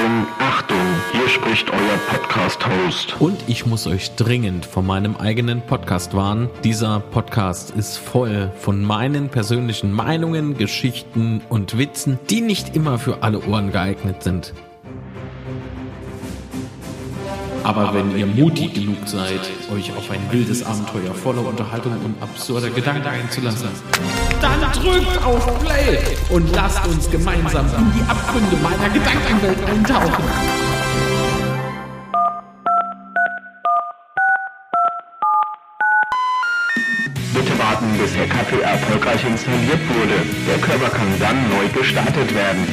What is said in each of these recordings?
Achtung, Achtung, hier spricht euer Podcast-Host. Und ich muss euch dringend von meinem eigenen Podcast warnen. Dieser Podcast ist voll von meinen persönlichen Meinungen, Geschichten und Witzen, die nicht immer für alle Ohren geeignet sind. Aber wenn ihr mutig genug seid, euch auf ein wildes Abenteuer voller Unterhaltung und absurder Gedanken einzulassen, dann drückt auf Play und lasst uns gemeinsam in die Abgründe meiner Gedankenwelt eintauchen. Bitte warten, bis der Kaffee erfolgreich installiert wurde. Der Körper kann dann neu gestartet werden.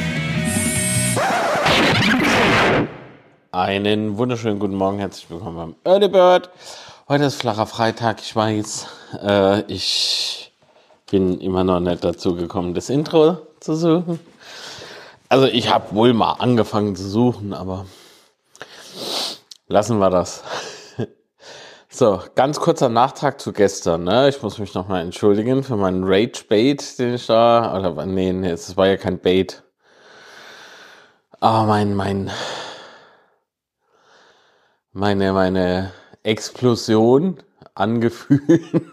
Einen wunderschönen guten Morgen, herzlich willkommen beim Early Bird. Heute ist flacher Freitag, ich weiß. Ich bin immer noch nicht dazu gekommen, das Intro zu suchen. Also ich habe wohl mal angefangen zu suchen, aber lassen wir das. So, ganz kurzer Nachtrag zu gestern. Ne? Ich muss mich nochmal entschuldigen für meinen Rage-Bait, den ich da... Oder nee, es war ja kein Bait. Aber meine Explosion an Gefühlen.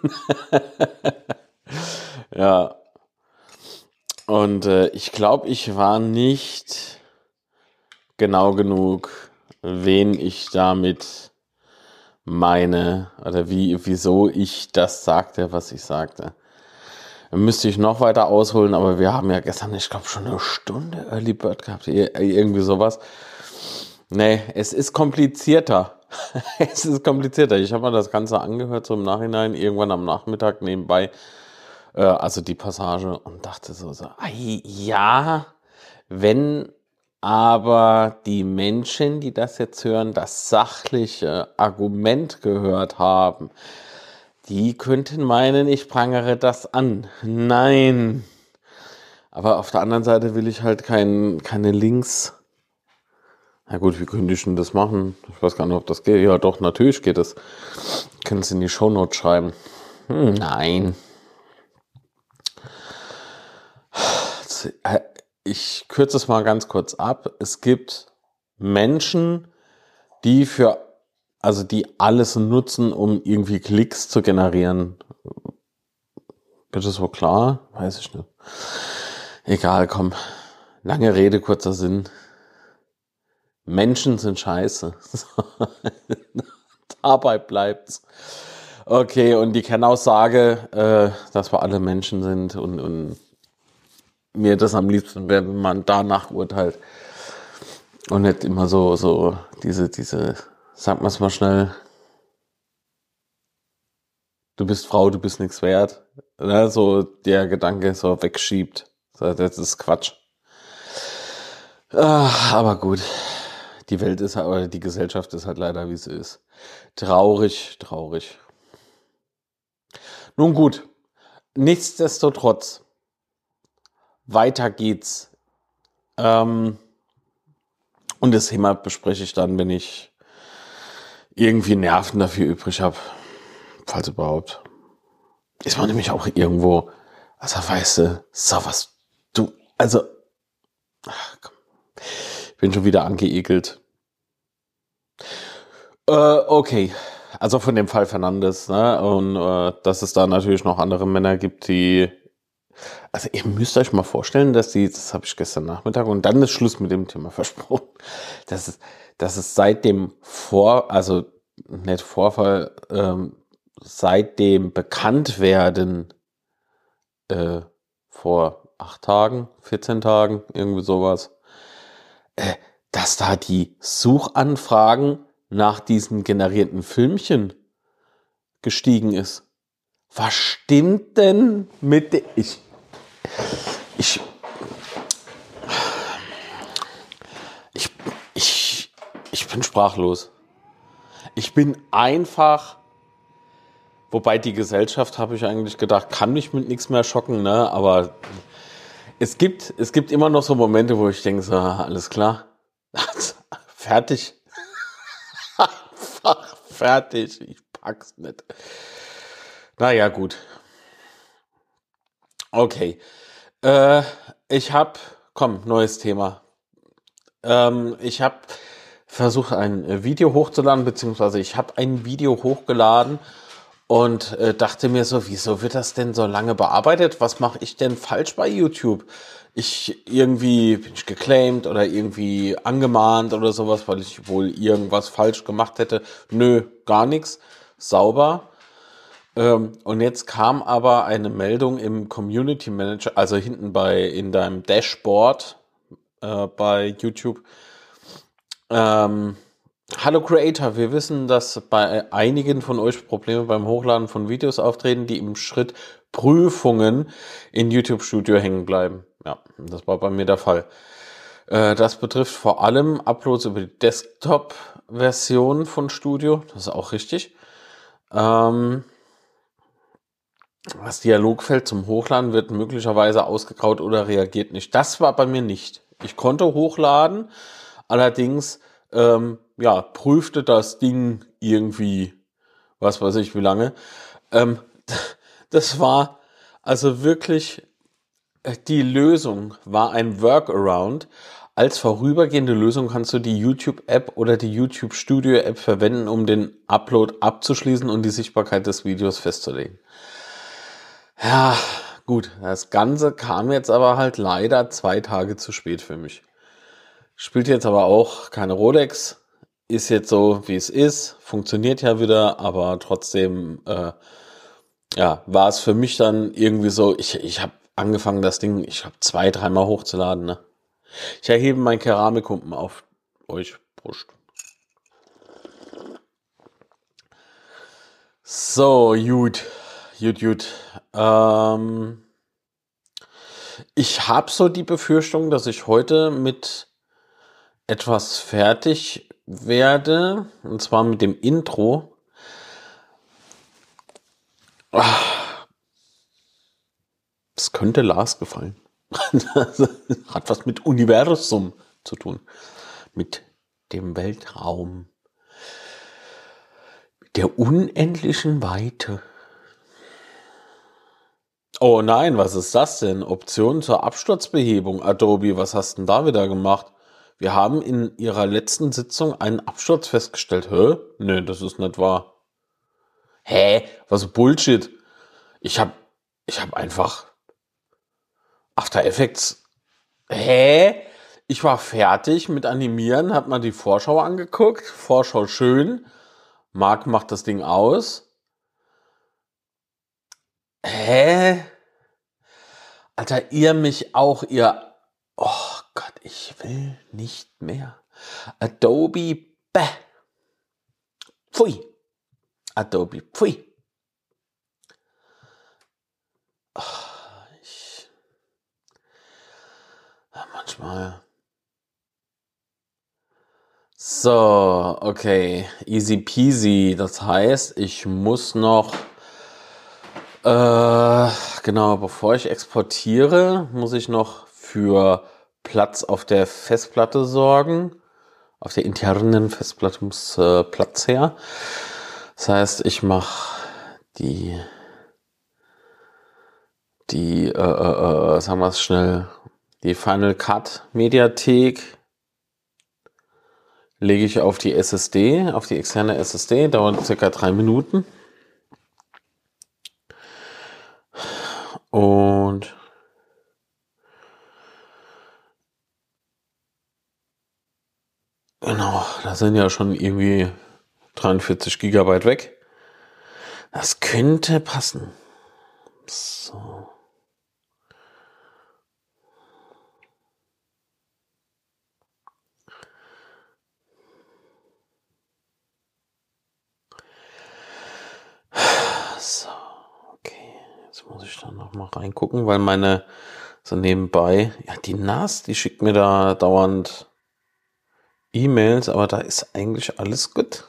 Ja. Und ich glaube, ich war nicht genau genug, wen ich damit meine, oder wieso ich das sagte, was ich sagte. Dann müsste ich noch weiter ausholen, aber wir haben ja gestern, ich glaube, schon eine Stunde Early Bird gehabt, irgendwie sowas. Nee, es ist komplizierter. Es ist komplizierter. Ich habe mir das Ganze angehört, so im Nachhinein, irgendwann am Nachmittag nebenbei, also die Passage, und dachte so, ja, wenn aber die Menschen, die das jetzt hören, das sachliche Argument gehört haben, die könnten meinen, ich prangere das an. Nein. Aber auf der anderen Seite will ich halt keine Links. Na gut, wie könnte ich denn das machen? Ich weiß gar nicht, ob das geht. Ja, doch, natürlich geht es. Können es in die Shownotes schreiben. Nein. Ich kürze es mal ganz kurz ab. Es gibt Menschen, die alles nutzen, um irgendwie Klicks zu generieren. Wird das so klar? Weiß ich nicht. Egal, komm. Lange Rede, kurzer Sinn. Menschen sind scheiße. Dabei bleibt's. Okay, und die Kernaussage, dass wir alle Menschen sind und mir das am liebsten wäre, wenn man danach urteilt und nicht immer so diese, sagt man es mal schnell, du bist Frau, du bist nichts wert, ne? So der Gedanke so wegschiebt. Das ist Quatsch. Aber gut. Die Welt ist halt, oder die Gesellschaft ist halt leider, wie sie ist. Traurig. Nun gut, nichtsdestotrotz, weiter geht's. Und das Thema bespreche ich dann, wenn ich irgendwie Nerven dafür übrig habe. Falls überhaupt. Ist man nämlich auch irgendwo, also weißt du, so was, komm. Ich bin schon wieder angeekelt. Okay, also von dem Fall Fernandes, ne? Und dass es da natürlich noch andere Männer gibt, die... Also ihr müsst euch mal vorstellen, das habe ich gestern Nachmittag, und dann ist Schluss mit dem Thema versprochen, dass es seit dem seit dem Bekanntwerden vor 8 Tagen, 14 Tagen, irgendwie sowas, dass da die Suchanfragen nach diesen generierten Filmchen gestiegen ist. Was stimmt denn mit ich bin sprachlos. Ich bin einfach, wobei die Gesellschaft, habe ich eigentlich gedacht, kann mich mit nichts mehr schocken, ne? Aber es gibt immer noch so Momente, wo ich denke, so, alles klar, fertig. Einfach fertig. Ich pack's nicht. Naja, gut. Okay. Neues Thema. Ich habe versucht, ein Video hochzuladen, beziehungsweise ich habe ein Video hochgeladen und dachte mir so, wieso wird das denn so lange bearbeitet? Was mache ich denn falsch bei YouTube? Bin ich geclaimed oder irgendwie angemahnt oder sowas, weil ich wohl irgendwas falsch gemacht hätte. Nö, gar nichts. Sauber. Und jetzt kam aber eine Meldung im Community Manager, also hinten in deinem Dashboard bei YouTube. Hallo Creator, wir wissen, dass bei einigen von euch Probleme beim Hochladen von Videos auftreten, die im Schritt Prüfungen in YouTube Studio hängen bleiben. Ja, das war bei mir der Fall. Das betrifft vor allem Uploads über die Desktop-Version von Studio. Das ist auch richtig. Das Dialogfeld zum Hochladen wird möglicherweise ausgegraut oder reagiert nicht. Das war bei mir nicht. Ich konnte hochladen, allerdings prüfte das Ding irgendwie, was weiß ich wie lange. Das war also wirklich, die Lösung war ein Workaround. Als vorübergehende Lösung kannst du die YouTube-App oder die YouTube Studio-App verwenden, um den Upload abzuschließen und die Sichtbarkeit des Videos festzulegen. Ja, gut, das Ganze kam jetzt aber halt leider 2 Tage zu spät für mich. Spielt jetzt aber auch keine Rolex, ist jetzt so, wie es ist, funktioniert ja wieder, aber trotzdem, war es für mich dann irgendwie so, ich habe angefangen, das Ding, 2-3 Mal hochzuladen, ne? Ich erhebe meinen Keramikkumpen auf euch, Brust. So, gut. Ich habe so die Befürchtung, dass ich heute mit etwas fertig werde, und zwar mit dem Intro. Das könnte Lars gefallen. Das hat was mit Universum zu tun. Mit dem Weltraum. Der unendlichen Weite. Oh nein, was ist das denn? Option zur Absturzbehebung. Adobe, was hast denn da wieder gemacht? Wir haben in ihrer letzten Sitzung einen Absturz festgestellt. Hä? Nee, das ist nicht wahr. Hä? Was Bullshit. Ich hab einfach After Effects. Hä? Ich war fertig mit Animieren, hab mal die Vorschau angeguckt. Vorschau schön. Marc macht das Ding aus. Hä? Alter, ihr mich auch, ihr... Oh Gott, ich will nicht mehr. Adobe, bäh. Pfui. Adobe, pfui. Manchmal... So, okay. Easy peasy. Das heißt, ich muss noch... genau, bevor ich exportiere, muss ich noch für Platz auf der Festplatte sorgen. Auf der internen Festplatte muss Platz her. Das heißt, ich mache sagen wir es schnell, die Final Cut Mediathek lege ich auf die SSD, auf die externe SSD, dauert circa 3 Minuten. Und genau, da sind ja schon irgendwie 43 Gigabyte weg. Das könnte passen. So. So, okay. Jetzt muss ich da noch mal reingucken, weil meine so nebenbei, ja, die NAS, die schickt mir da dauernd E-Mails, aber da ist eigentlich alles gut.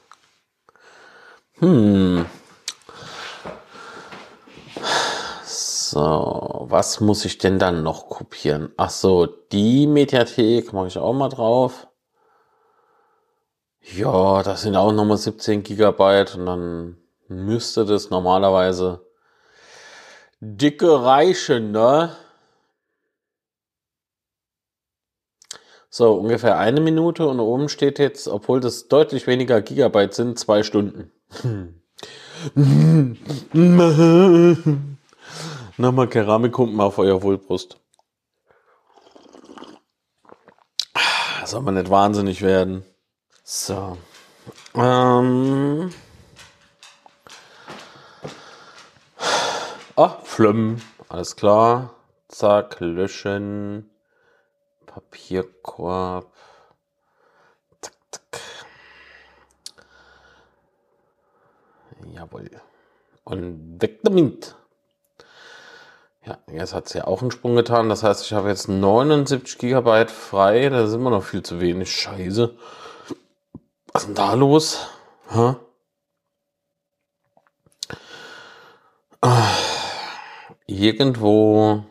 So, was muss ich denn dann noch kopieren? Ach so, die Mediathek mache ich auch mal drauf. Ja, das sind auch nochmal 17 Gigabyte und dann müsste das normalerweise dicke reichen, ne? So, ungefähr 1 Minute und oben steht jetzt, obwohl das deutlich weniger Gigabyte sind, 2 Stunden. Nochmal Keramikkumpen auf euer Wohlbrust. Soll man nicht wahnsinnig werden. So. Flömm. Alles klar. Zack, löschen. Papierkorb. Zack, zack. Jawohl. Und weg damit. Ja, jetzt hat es ja auch einen Sprung getan. Das heißt, ich habe jetzt 79 Gigabyte frei. Da ist immer noch viel zu wenig. Scheiße. Was ist denn da los? Hä? Irgendwo.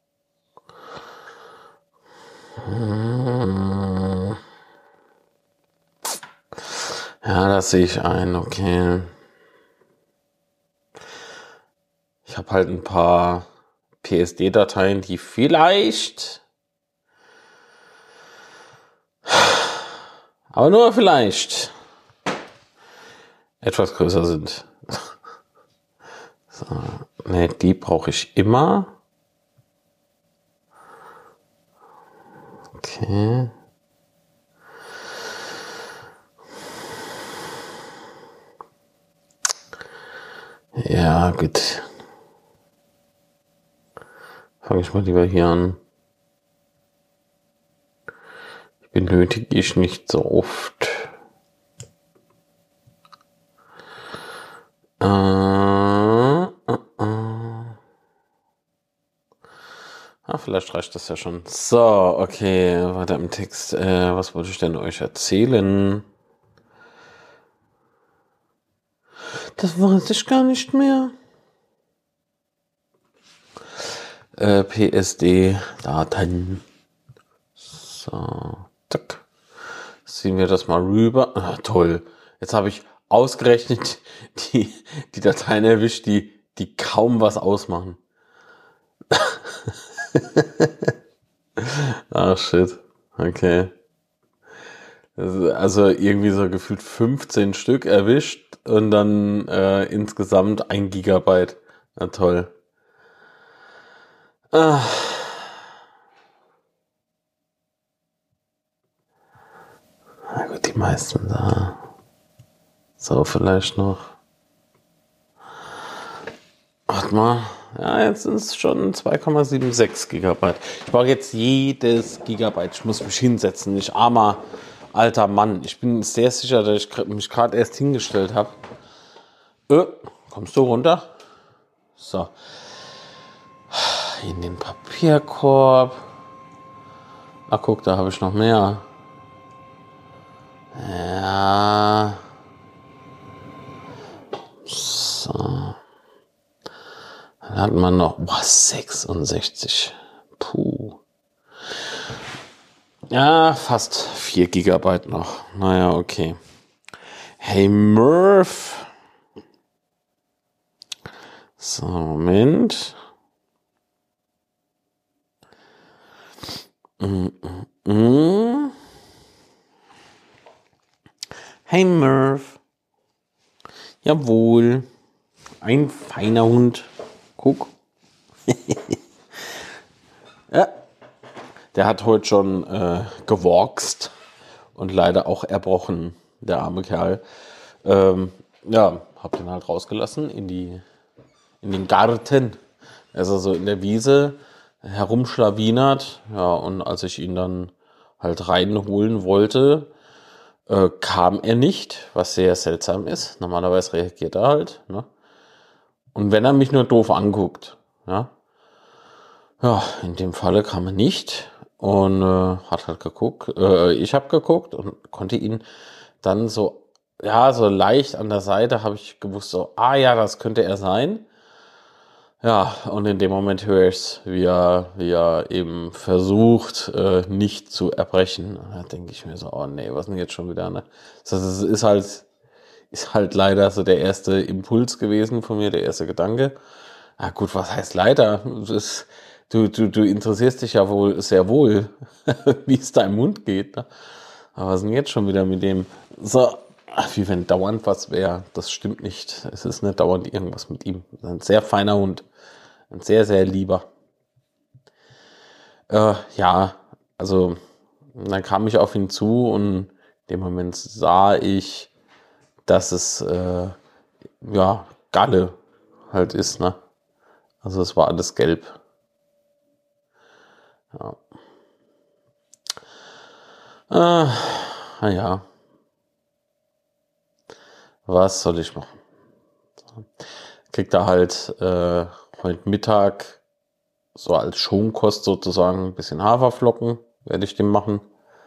Ja, das sehe ich ein. Okay. Ich habe halt ein paar PSD-Dateien, die vielleicht, aber nur vielleicht, etwas größer sind. So, ne, die brauche ich immer. Okay. Ja, gut. Fange ich mal lieber hier an. Ich benötige ich nicht so oft. Vielleicht reicht das ja schon. So, okay, weiter im Text. Was wollte ich denn euch erzählen? Das weiß ich gar nicht mehr. PSD-Daten. So, zack. Ziehen wir das mal rüber. Ah, toll. Jetzt habe ich ausgerechnet die Dateien erwischt, die kaum was ausmachen. Ach shit. Okay. Also irgendwie so gefühlt 15 Stück erwischt und dann insgesamt 1 Gigabyte. Na toll. Na gut, die meisten da. So, vielleicht noch. Warte mal. Ja, jetzt sind es schon 2,76 Gigabyte. Ich brauche jetzt jedes Gigabyte. Ich muss mich hinsetzen. Ich armer alter Mann. Ich bin sehr sicher, dass ich mich gerade erst hingestellt habe. Kommst du runter? So. In den Papierkorb. Ach, guck, da habe ich noch mehr. Ja. So. Dann hat man noch 66. Puh. Ja, fast 4 Gigabyte noch. Naja, okay. Hey Murph. So, Moment. Hey Murph. Jawohl. Ein feiner Hund. Guck. Ja. Der hat heute schon gewalkst und leider auch erbrochen, der arme Kerl. Ja, hab den halt rausgelassen in den Garten. Er ist also in der Wiese herumschlawinert. Ja, und als ich ihn dann halt reinholen wollte, kam er nicht, was sehr seltsam ist. Normalerweise reagiert er halt. Ne? Und wenn er mich nur doof anguckt, ja, in dem Falle kam er nicht und hat halt geguckt. Ich habe geguckt und konnte ihn dann so leicht an der Seite habe ich gewusst, so, ja, das könnte er sein. Ja, und in dem Moment höre ich es, wie er eben versucht, nicht zu erbrechen. Und da denke ich mir so, oh nee, was denn jetzt schon wieder, ne? Das ist halt leider so der erste Impuls gewesen von mir, der erste Gedanke. Ja gut, was heißt leider? Du interessierst dich ja wohl sehr wohl, wie es deinem Hund geht. Ne? Aber was ist denn jetzt schon wieder mit dem? So, wie wenn dauernd was wäre. Das stimmt nicht. Es ist nicht dauernd irgendwas mit ihm. Ein sehr feiner Hund. Ein sehr, sehr lieber. Ja, also dann kam ich auf ihn zu und in dem Moment sah ich, dass es ja Galle halt ist, ne? Also es war alles gelb. Ja. Naja, was soll ich machen? Kriegt er halt heute Mittag so als Schonkost sozusagen ein bisschen Haferflocken, werde ich dem machen.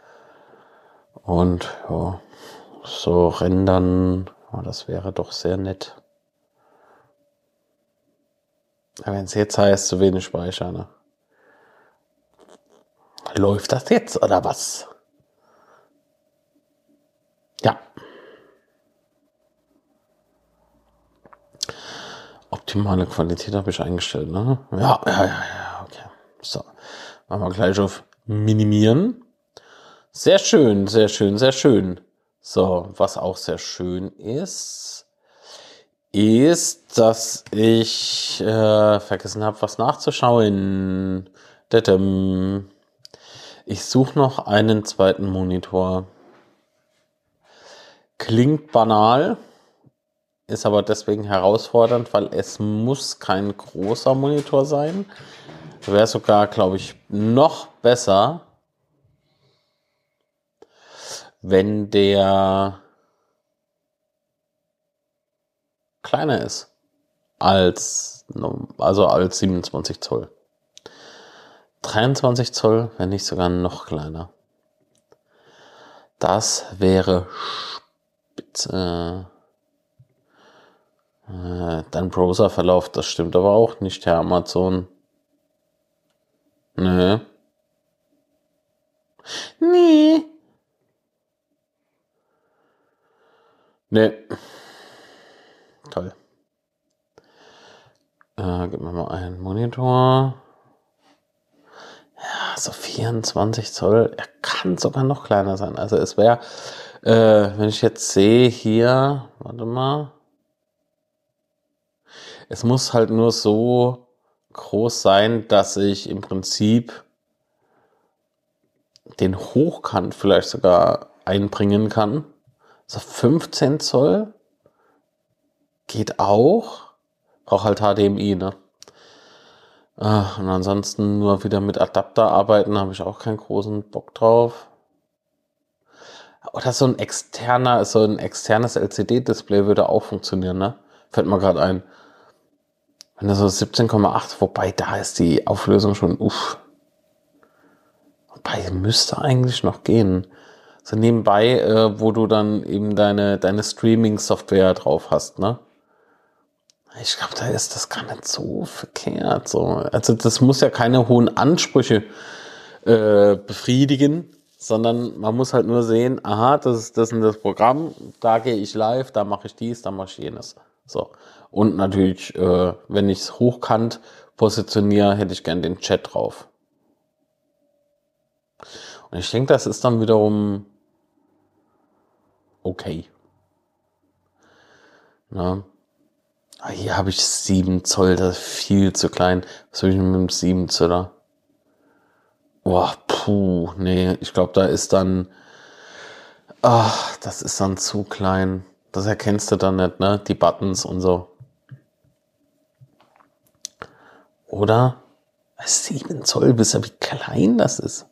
Und ja, so rendern, ja, das wäre doch sehr nett. Aber wenn es jetzt heißt, zu wenig Speicher, ne? Läuft das jetzt oder was? Ja. Optimale Qualität habe ich eingestellt, ne? Ja, okay. So, machen wir gleich auf Minimieren. Sehr schön, sehr schön, sehr schön. So, was auch sehr schön ist, dass ich vergessen habe, was nachzuschauen. Ich suche noch einen zweiten Monitor. Klingt banal, ist aber deswegen herausfordernd, weil es muss kein großer Monitor sein. Wäre sogar, glaube ich, noch besser, wenn der kleiner ist als 27 Zoll. 23 Zoll, wenn nicht sogar noch kleiner. Das wäre spitze. Dein Browserverlauf, das stimmt aber auch nicht, Herr Amazon. Nö. Nee. Nee. Toll. Gib mir mal einen Monitor. Ja, so 24 Zoll. Er kann sogar noch kleiner sein. Also es wäre, wenn ich jetzt sehe hier, warte mal. Es muss halt nur so groß sein, dass ich im Prinzip den Hochkant vielleicht sogar einbringen kann. So 15 Zoll geht auch. Braucht halt HDMI, ne? Und ansonsten nur wieder mit Adapter arbeiten, habe ich auch keinen großen Bock drauf. Oder so ein externes LCD-Display würde auch funktionieren, ne? Fällt mir gerade ein. Wenn du so 17,8, wobei da ist die Auflösung schon, Wobei, müsste eigentlich noch gehen. So nebenbei, wo du dann eben deine Streaming-Software drauf hast, ne? Ich glaube, da ist das gar nicht so verkehrt. So. Also das muss ja keine hohen Ansprüche befriedigen, sondern man muss halt nur sehen, aha, das ist das und das Programm, da gehe ich live, da mache ich dies, da mache ich jenes. So. Und natürlich, wenn ich es hochkant positioniere, hätte ich gern den Chat drauf. Und ich denke, das ist dann wiederum okay. Na? Hier habe ich 7 Zoll, das ist viel zu klein. Was will ich mit dem 7 Zöller? Nee, ich glaube, da ist dann, das ist dann zu klein. Das erkennst du dann nicht, ne? Die Buttons und so. Oder? 7 Zoll, wisst ihr, wie klein das ist?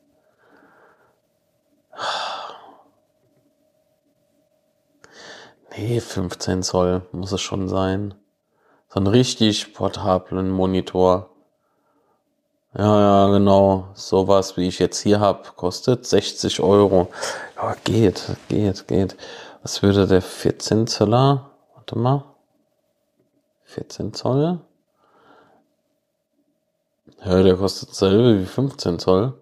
Nee, 15 Zoll muss es schon sein. So einen richtig portablen Monitor. Ja, genau. Sowas, wie ich jetzt hier habe, kostet 60 Euro. Ja, geht. Was würde der 14 Zöller? Warte mal. 14 Zoll? Ja, der kostet dasselbe wie 15 Zoll.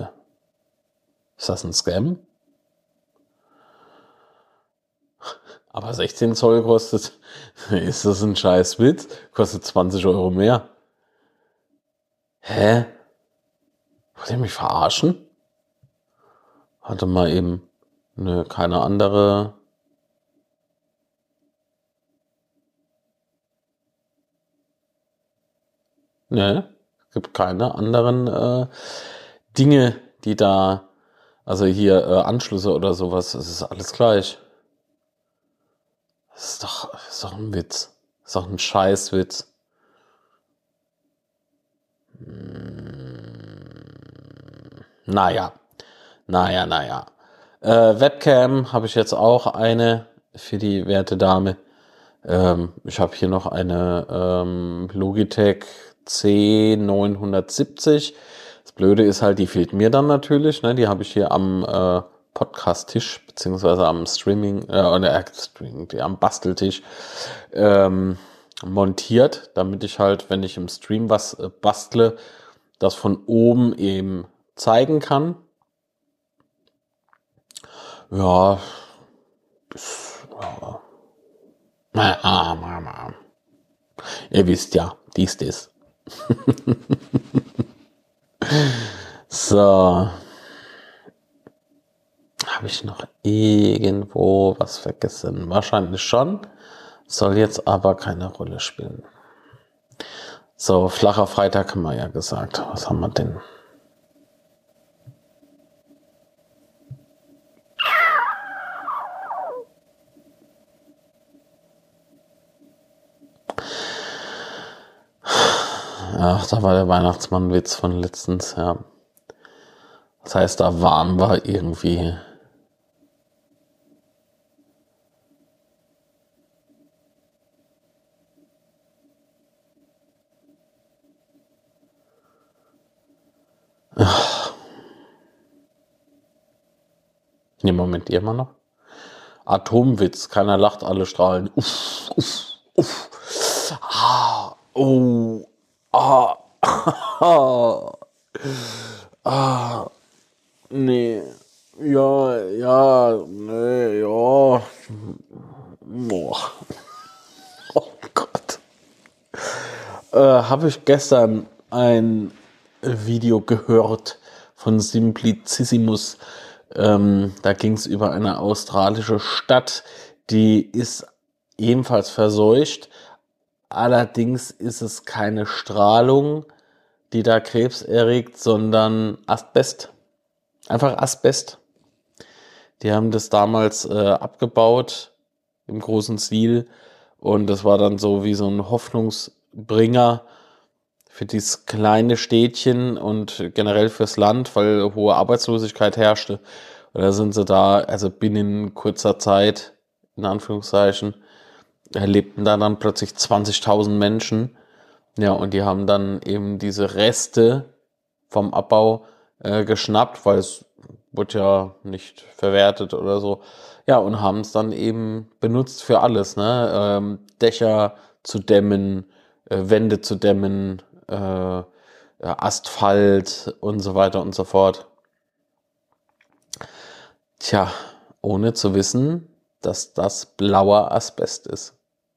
Ist das ein Scam? Aber 16 Zoll kostet, ist das ein scheiß Witz? Kostet 20 Euro mehr. Hä? Wollt ihr mich verarschen? Hatte mal eben keine andere. Ne, es gibt keine anderen Dinge, die da, also hier Anschlüsse oder sowas, es ist alles gleich. Das ist doch ein Witz. Das ist doch ein Scheißwitz. Naja. Webcam habe ich jetzt auch eine für die werte Dame. Ich habe hier noch eine Logitech C970. Das Blöde ist halt, die fehlt mir dann natürlich. Ne? Die habe ich hier am Podcast-Tisch beziehungsweise am am Basteltisch montiert, damit ich halt, wenn ich im Stream was bastle, das von oben eben zeigen kann. Ja, ihr wisst ja, dies. So. Habe ich noch irgendwo was vergessen? Wahrscheinlich schon. Soll jetzt aber keine Rolle spielen. So, flacher Freitag haben wir ja gesagt. Was haben wir denn? Ach, da war der Weihnachtsmann-Witz von letztens, ja. Das heißt, da waren wir irgendwie. Ne, Moment, immer noch. Atomwitz, keiner lacht, alle strahlen. Uff. Ah, oh. Nee. Ja, nee, ja. Boah. Oh Gott. Habe ich gestern ein Video gehört von Simplicissimus. Da ging es über eine australische Stadt, die ist ebenfalls verseucht. Allerdings ist es keine Strahlung, die da Krebs erregt, sondern Asbest. Einfach Asbest. Die haben das damals abgebaut im großen Stil und das war dann so wie so ein Hoffnungsbringer für dieses kleine Städtchen und generell fürs Land, weil hohe Arbeitslosigkeit herrschte. Und da sind sie da, also binnen kurzer Zeit, in Anführungszeichen, lebten da dann plötzlich 20.000 Menschen. Ja, und die haben dann eben diese Reste vom Abbau geschnappt, weil es wurde ja nicht verwertet oder so. Ja, und haben es dann eben benutzt für alles, ne? Dächer zu dämmen, Wände zu dämmen, Asphalt und so weiter und so fort. Tja, ohne zu wissen, dass das blauer Asbest ist.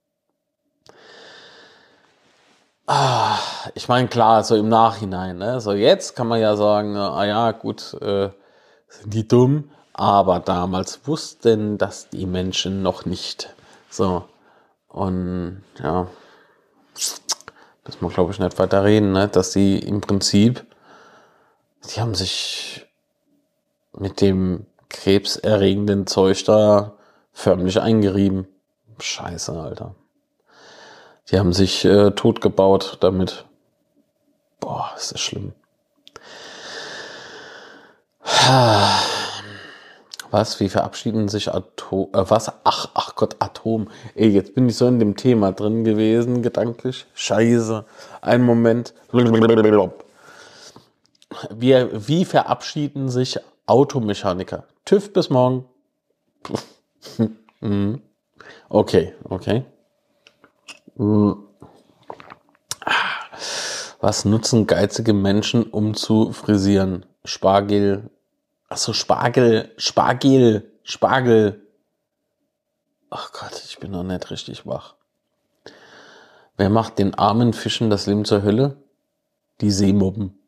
Ich meine, klar, so im Nachhinein, ne? So jetzt kann man ja sagen, ja, gut, sind die dumm, aber damals wussten das die Menschen noch nicht. So, und ja, müssen wir, glaube ich, nicht weiter reden, ne? Dass sie im Prinzip, die haben sich mit dem krebserregenden Zeug da förmlich eingerieben. Scheiße, Alter. Die haben sich totgebaut damit. Boah, ist das schlimm. Was? Wie verabschieden sich Atom? Was? Ach Gott, Atom. Ey, jetzt bin ich so in dem Thema drin gewesen, gedanklich. Scheiße. Einen Moment. Wie verabschieden sich Automechaniker? TÜV bis morgen. Okay. Was nutzen geizige Menschen, um zu frisieren? Spargel. Achso, Spargel. Ach Gott, ich bin noch nicht richtig wach. Wer macht den armen Fischen das Leben zur Hölle? Die Seemobben.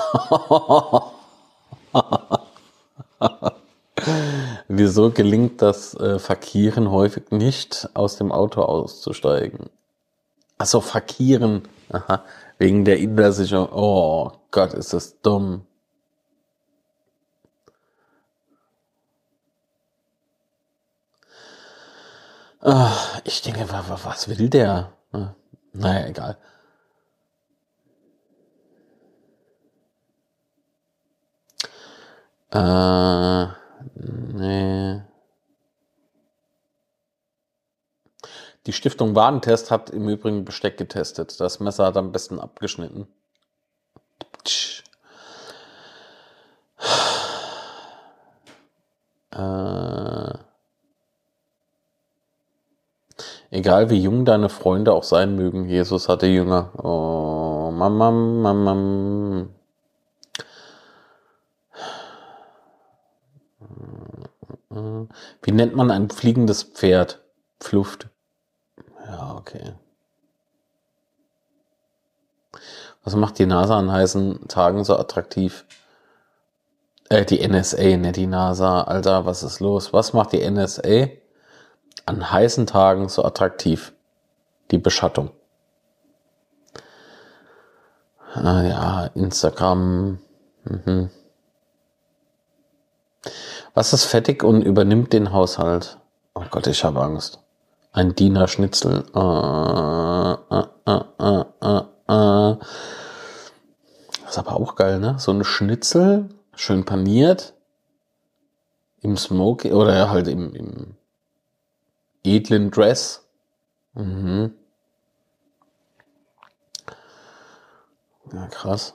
Wieso gelingt das Fakiren häufig nicht, aus dem Auto auszusteigen? Achso, Fakiren. Aha. Wegen der Inversicherung. Oh Gott, ist das dumm. Ich denke, was will der? Naja, egal. Nee. Die Stiftung Warentest hat im Übrigen Besteck getestet. Das Messer hat am besten abgeschnitten. Egal wie jung deine Freunde auch sein mögen, Jesus hatte Jünger. Oh, Mama. Wie nennt man ein fliegendes Pferd? Pfluft. Ja, okay. Was macht die NASA an heißen Tagen so attraktiv? Die NSA, nicht die NASA. Alter, was ist los? Was macht die NSA an heißen Tagen so attraktiv? Die Beschattung. Ja, Instagram. Was ist fettig und übernimmt den Haushalt? Oh Gott, ich habe Angst. Ein Diener Schnitzel. Das ist aber auch geil, ne? So ein Schnitzel, schön paniert, im Smoke oder halt im edlen Dress. Ja, krass.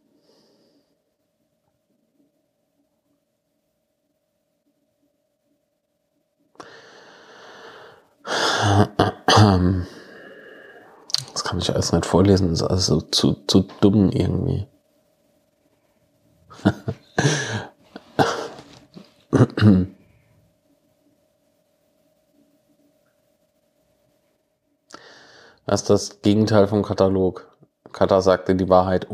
Das kann ich alles nicht vorlesen, das ist also zu dumm irgendwie. Was ist das Gegenteil vom Katalog? Kata sagte die Wahrheit.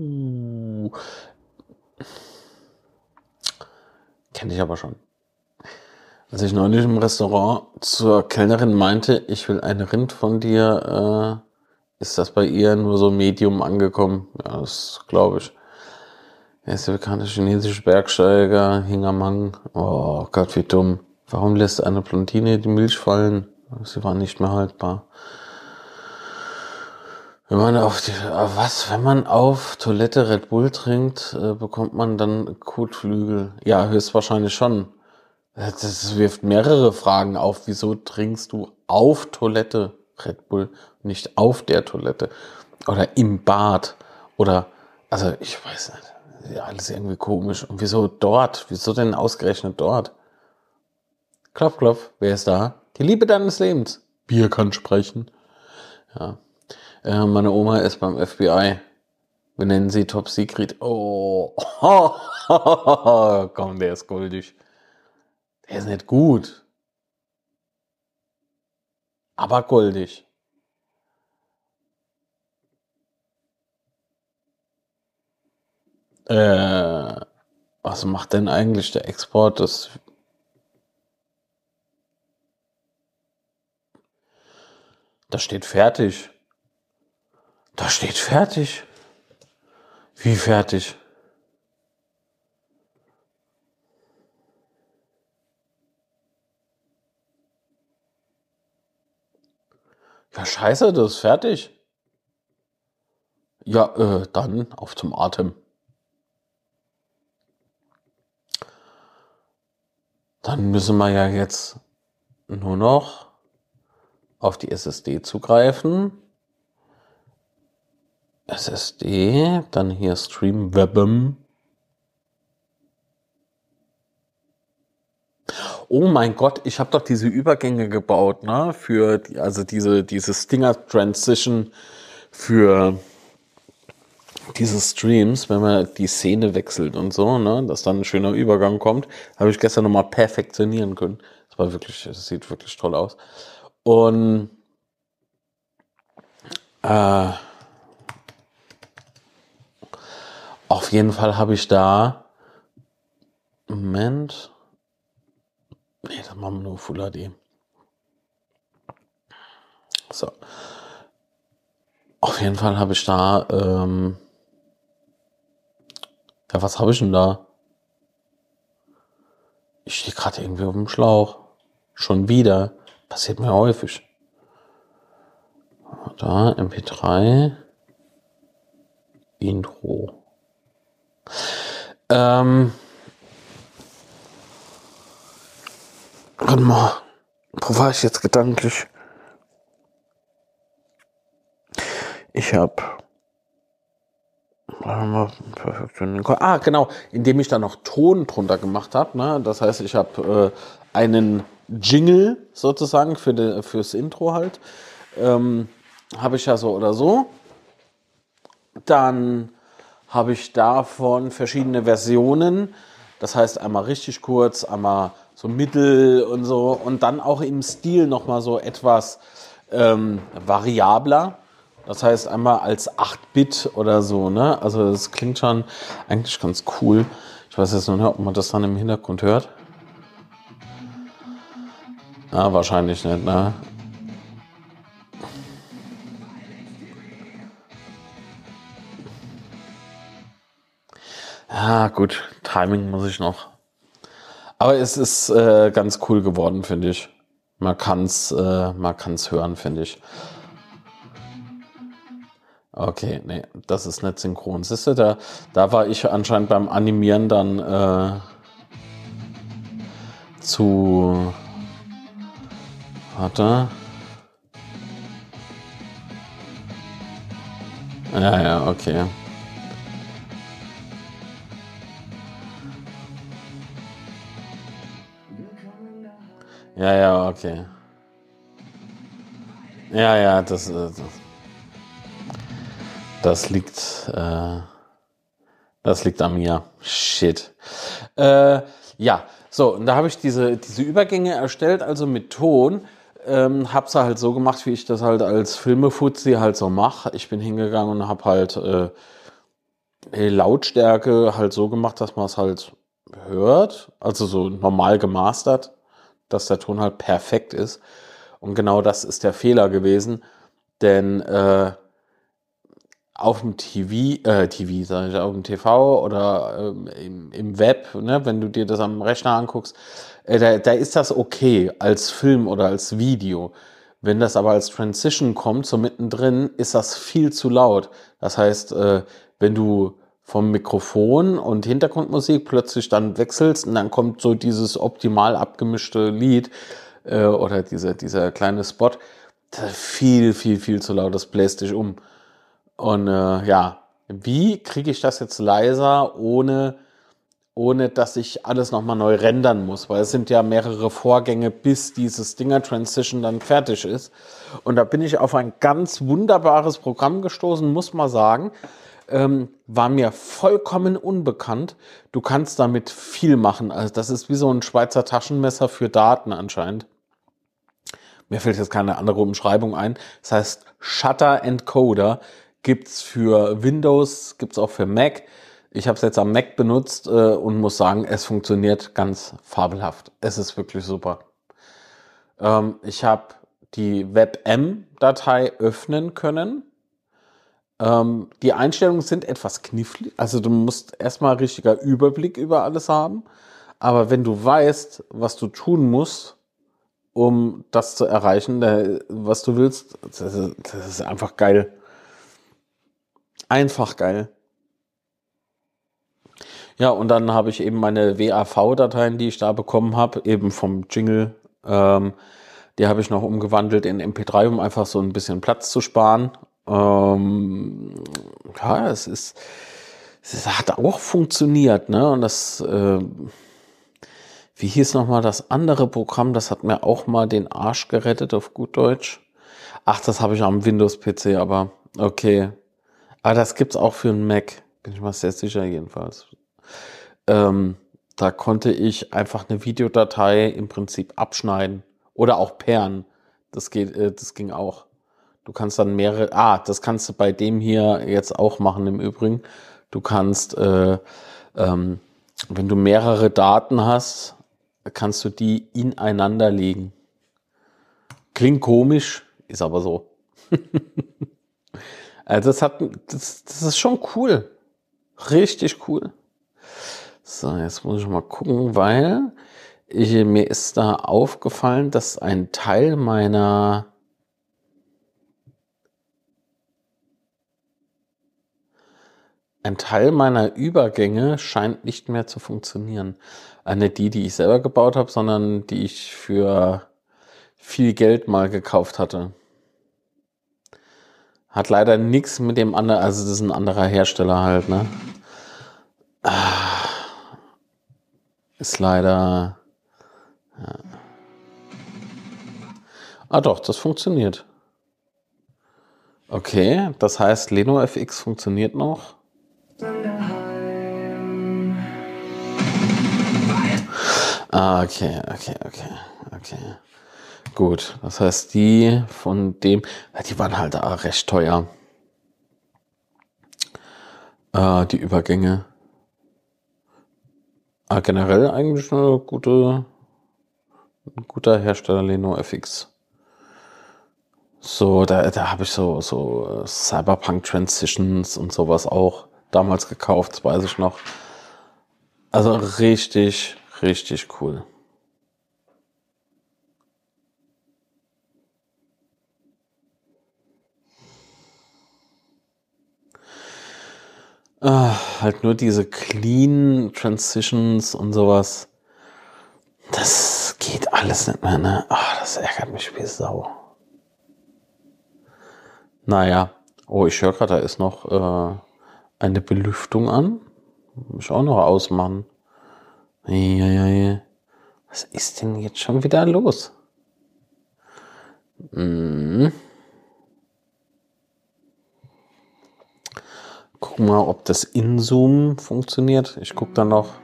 Kenne ich aber schon. Als ich neulich im Restaurant zur Kellnerin meinte, ich will ein Rind von dir, ist das bei ihr nur so Medium angekommen. Ja, das glaube ich. Er ist der bekannte chinesische Bergsteiger, Hingamang. Oh Gott, wie dumm. Warum lässt eine Blondine die Milch fallen? Sie war nicht mehr haltbar. Wenn man auf Toilette Red Bull trinkt, bekommt man dann Kotflügel. Ja, höchstwahrscheinlich schon. Das wirft mehrere Fragen auf. Wieso trinkst du auf Toilette Red Bull, nicht auf der Toilette? Oder im Bad? Oder, also ich weiß nicht. Ja, alles irgendwie komisch. Und wieso dort? Wieso denn ausgerechnet dort? Klopf, klopf. Wer ist da? Die Liebe deines Lebens. Bier kann sprechen. Ja. Meine Oma ist beim FBI. Wir nennen sie Top Secret. Oh. Komm, der ist goldig. Der ist nicht gut. Aber goldig. Was macht denn eigentlich der Export des... Da steht fertig. Da steht fertig. Wie fertig? Ja, scheiße, das ist fertig. Ja, dann auf zum Atem. Dann müssen wir ja jetzt nur noch auf die SSD zugreifen. SSD, dann hier Stream Webem. Oh mein Gott, ich habe doch diese Übergänge gebaut, ne? Für diese Stinger Transition für diese Streams, wenn man die Szene wechselt und so, ne, dass dann ein schöner Übergang kommt, habe ich gestern nochmal perfektionieren können. Es sieht wirklich toll aus. Und auf jeden Fall habe ich da, Moment, nee, das machen wir nur Full HD. So. Auf jeden Fall habe ich da, ja, was habe ich denn da? Ich stehe gerade irgendwie auf dem Schlauch. Schon wieder. Passiert mir häufig. Da, MP3. Intro. Warte mal. Wo war ich jetzt gedanklich? Ich habe... genau, indem ich da noch Ton drunter gemacht habe. Ne? Das heißt, ich habe einen Jingle sozusagen fürs Intro halt. Habe ich ja so oder so. Dann habe ich davon verschiedene Versionen. Das heißt, einmal richtig kurz, einmal so mittel und so. Und dann auch im Stil nochmal so etwas variabler. Das heißt einmal als 8-Bit oder so, ne? Also das klingt schon eigentlich ganz cool. Ich weiß jetzt noch nicht, ob man das dann im Hintergrund hört. Ah, wahrscheinlich nicht, ne? Ja, gut, Timing muss ich noch. Aber es ist ganz cool geworden, finde ich. Man kann's hören, finde ich. Okay, nee, das ist nicht synchron. Siehst du, da war ich anscheinend beim Animieren dann zu... Warte. Ja, okay. Ja, okay. Ja, das liegt an mir. Shit. Ja, so, und da habe ich diese Übergänge erstellt, also mit Ton. Hab's halt so gemacht, wie ich das halt als Filmefuzzi halt so mache. Ich bin hingegangen und habe halt Lautstärke halt so gemacht, dass man es halt hört. Also so normal gemastert, dass der Ton halt perfekt ist. Und genau das ist der Fehler gewesen. Denn auf dem auf dem TV oder im Web, ne, wenn du dir das am Rechner anguckst, da ist das okay als Film oder als Video. Wenn das aber als Transition kommt, so mittendrin, ist das viel zu laut. Das heißt, wenn du vom Mikrofon und Hintergrundmusik plötzlich dann wechselst und dann kommt so dieses optimal abgemischte Lied oder dieser kleine Spot, viel zu laut, das bläst dich um. Und ja, wie kriege ich das jetzt leiser, ohne dass ich alles nochmal neu rendern muss? Weil es sind ja mehrere Vorgänge, bis dieses Stinger-Transition dann fertig ist. Und da bin ich auf ein ganz wunderbares Programm gestoßen, muss man sagen. War mir vollkommen unbekannt. Du kannst damit viel machen. Also das ist wie so ein Schweizer Taschenmesser für Daten anscheinend. Mir fällt jetzt keine andere Umschreibung ein. Das heißt Shutter Encoder. Gibt's für Windows, gibt's auch für Mac. Ich habe es jetzt am Mac benutzt und muss sagen, es funktioniert ganz fabelhaft. Es ist wirklich super. Ich habe die WebM-Datei öffnen können. Die Einstellungen sind etwas knifflig. Also du musst erstmal richtiger Überblick über alles haben. Aber wenn du weißt, was du tun musst, um das zu erreichen, was du willst, das ist einfach geil. Einfach geil. Ja, und dann habe ich eben meine WAV-Dateien, die ich da bekommen habe, eben vom Jingle, die habe ich noch umgewandelt in MP3, um einfach so ein bisschen Platz zu sparen. Ja, es hat auch funktioniert, ne? Und das, wie hieß nochmal das andere Programm, das hat mir auch mal den Arsch gerettet, auf gut Deutsch. Ach, das habe ich am Windows-PC, aber okay. Aber das gibt's auch für einen Mac. Bin ich mal sehr sicher jedenfalls. Da konnte ich einfach eine Videodatei im Prinzip abschneiden oder auch pairen. Das ging auch. Du kannst dann das kannst du bei dem hier jetzt auch machen im Übrigen. Du kannst, wenn du mehrere Daten hast, kannst du die ineinander legen. Klingt komisch, ist aber so. Also das ist schon cool. Richtig cool. So, jetzt muss ich mal gucken, weil mir ist da aufgefallen, dass ein Teil meiner Übergänge scheint nicht mehr zu funktionieren. Nicht die ich selber gebaut habe, sondern die ich für viel Geld mal gekauft hatte. Hat leider nichts mit dem anderen, also das ist ein anderer Hersteller halt, ne? Ist leider... Ja. Doch, das funktioniert. Okay, das heißt, LenoFX funktioniert noch. Okay. Gut, das heißt, die waren halt recht teuer. Die Übergänge. Generell eigentlich ein guter Hersteller, LenoFX. So, da habe ich so Cyberpunk Transitions und sowas auch damals gekauft, das weiß ich noch. Also richtig cool. Halt nur diese Clean Transitions und sowas. Das geht alles nicht mehr, ne? Das ärgert mich wie Sau. Naja. Oh, ich höre gerade, da ist noch eine Belüftung an. Muss ich auch noch ausmachen. Ja. Was ist denn jetzt schon wieder los? Gucken mal, ob das InZoom funktioniert. Ich gucke dann noch.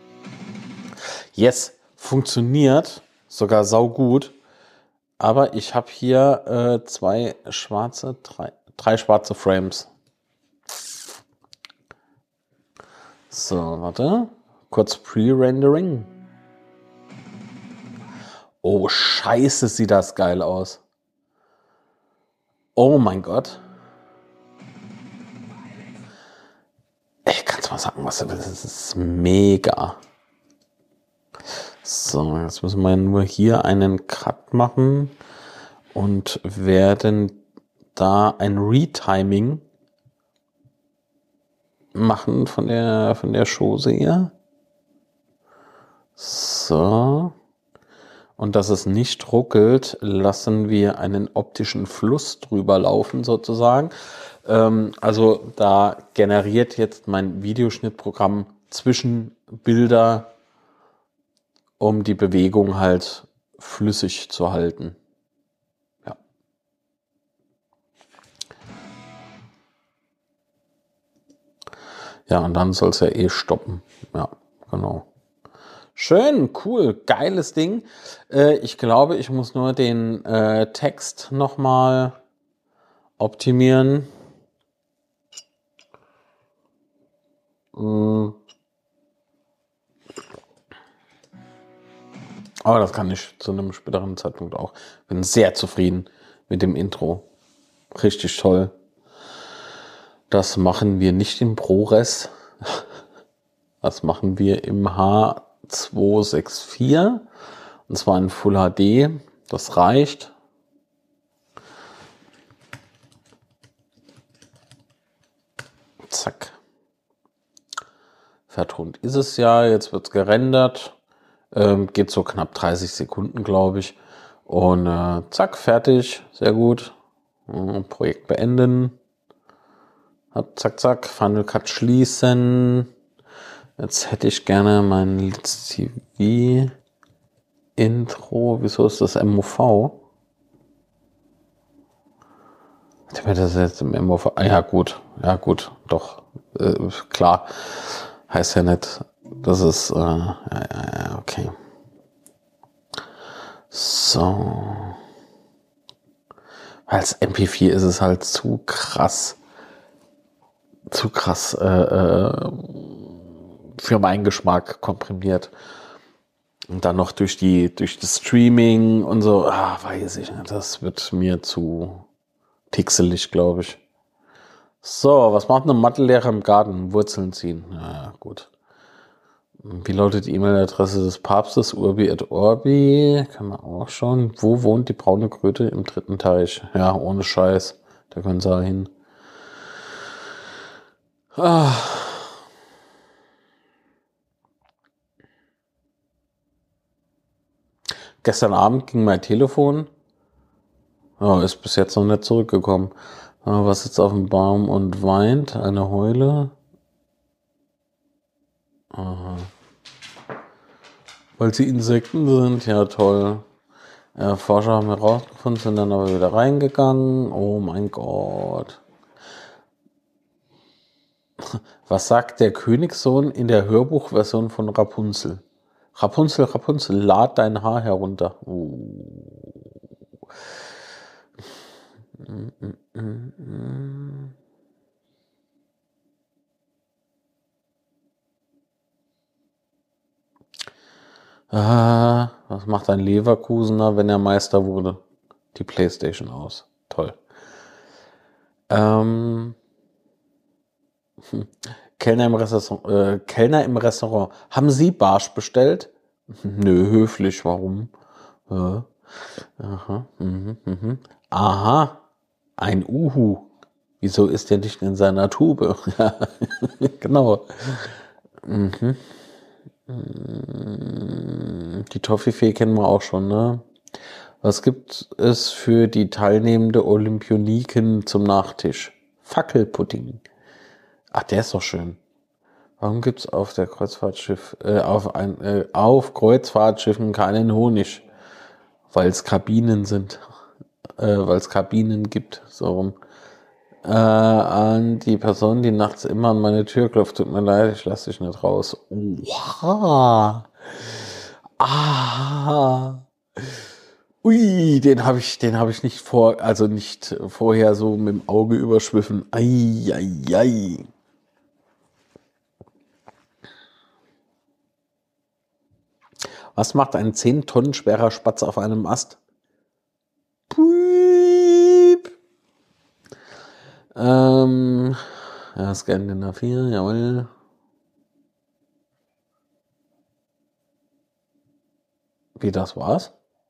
Yes, funktioniert. Sogar saugut. Aber ich habe hier drei schwarze Frames. So, warte. Kurz Pre-Rendering. Oh, scheiße, sieht das geil aus. Oh mein Gott. Ich kann es mal sagen, was du willst. Das ist mega. So, jetzt müssen wir nur hier einen Cut machen und werden da ein Retiming machen von der Chose hier. So. Und dass es nicht ruckelt, lassen wir einen optischen Fluss drüber laufen sozusagen. Also da generiert jetzt mein Videoschnittprogramm Zwischenbilder, um die Bewegung halt flüssig zu halten. Ja. Ja, und dann soll es ja stoppen. Ja, genau. Schön, cool, geiles Ding. Ich glaube, ich muss nur den Text nochmal optimieren. Aber das kann ich zu einem späteren Zeitpunkt auch. Bin sehr zufrieden mit dem Intro. Richtig toll. Das machen wir nicht im ProRes. Das machen wir im H264. Und zwar in Full HD. Das reicht. Zack. Vertont ist es ja. Jetzt wird es gerendert. Geht so knapp 30 Sekunden, glaube ich. Und zack, fertig. Sehr gut. Projekt beenden. Zack. Final Cut schließen. Jetzt hätte ich gerne mein Litz TV Intro. Wieso ist das MOV? Hat mir das jetzt im MOV? Ja gut, doch. Klar. Heißt ja nicht Das ist, okay. So. Als MP4 ist es halt zu krass für meinen Geschmack komprimiert. Und dann noch durch das Streaming und so, weiß ich nicht, das wird mir zu pixelig, glaube ich. So, was macht eine Mathelehrer im Garten? Wurzeln ziehen. Ja, gut. Wie lautet die E-Mail-Adresse des Papstes? Urbi et Orbi. Kann man auch schauen. Wo wohnt die braune Kröte? Im 3. Teich. Ja, ohne Scheiß. Da können sie hin. Gestern Abend ging mein Telefon. Ist bis jetzt noch nicht zurückgekommen. Was sitzt auf dem Baum und weint? Eine Heule. Aha. Weil sie Insekten sind, ja toll. Forscher haben herausgefunden, sind dann aber wieder reingegangen. Oh mein Gott. Was sagt der Königssohn in der Hörbuchversion von Rapunzel? Rapunzel, Rapunzel, lad dein Haar herunter. Was macht ein Leverkusener, wenn er Meister wurde? Die Playstation aus. Toll. Kellner im Restaurant. Haben Sie Barsch bestellt? Nö, höflich. Warum? Aha. Aha. Ein Uhu. Wieso ist der nicht in seiner Tube? Genau. Die Toffifee kennen wir auch schon, ne? Was gibt es für die teilnehmende Olympioniken zum Nachtisch? Fackelpudding. Ach, der ist doch schön. Warum gibt's auf der Kreuzfahrtschiff, auf Kreuzfahrtschiffen keinen Honig? Weil es Kabinen sind. Weil es Kabinen gibt, so rum. An die Person, die nachts immer an meine Tür klopft, tut mir leid, ich lasse dich nicht raus. Oha. Ui, den habe ich nicht nicht vorher so mit dem Auge überschwiffen. Ei. Was macht ein 10 Tonnen schwerer Spatz auf einem Ast? Piep. Skandinavier 4, jawohl. Wie, das war's?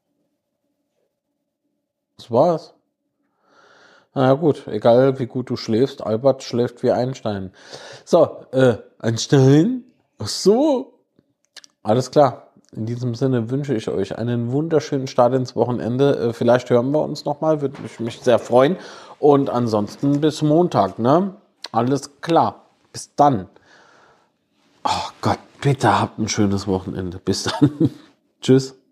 Das war's. Na ja, gut, egal wie gut du schläfst, Albert schläft wie Einstein. So, Einstein? Ach so. Alles klar. In diesem Sinne wünsche ich euch einen wunderschönen Start ins Wochenende. Vielleicht hören wir uns nochmal, würde mich sehr freuen. Und ansonsten bis Montag, ne? Alles klar. Bis dann. Oh Gott, bitte habt ein schönes Wochenende. Bis dann. Tschüss.